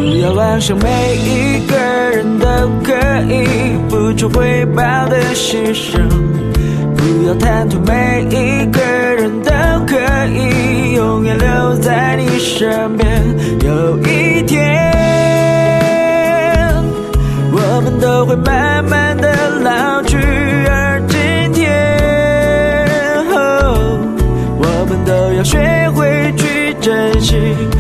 不要妄想每一个人都可以不求回报的牺牲，不要贪图每一个人都可以永远留在你身边。有一天我们都会慢慢的老去，而今天我们都要学会去珍惜